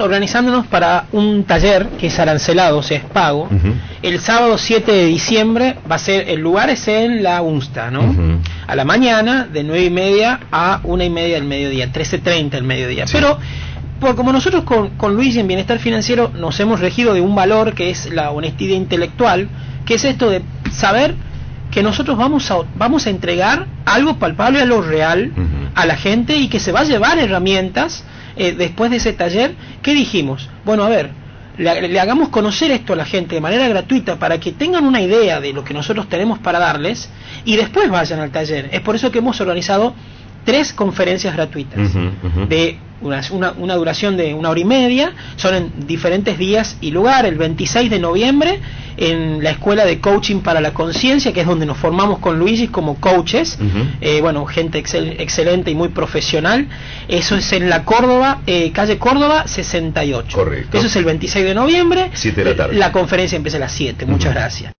organizándonos para un taller que es arancelado, o sea, es pago. El sábado 7 de diciembre va a ser, el lugar es en la UNSTA, ¿no? A la mañana, de 9:30 a 1:30 del mediodía, 13:30 del mediodía. Sí. Pero, como nosotros con Luis en Bienestar Financiero nos hemos regido de un valor que es la honestidad intelectual, que es esto de saber que nosotros vamos a entregar algo palpable, algo real a la gente, y que se va a llevar herramientas después de ese taller. ¿Qué dijimos? Bueno, a ver, le hagamos conocer esto a la gente de manera gratuita para que tengan una idea de lo que nosotros tenemos para darles y después vayan al taller. Es por eso que hemos organizado 3 conferencias gratuitas de una duración de 1h30, son en diferentes días y lugar. El 26 de noviembre en la Escuela de Coaching para la Conciencia, que es donde nos formamos con Luigi como coaches, gente excelente y muy profesional. Eso es en la Córdoba, calle Córdoba 68. Correcto. Eso es el 26 de noviembre. 7 de la tarde. La conferencia empieza a las 7. Muchas gracias.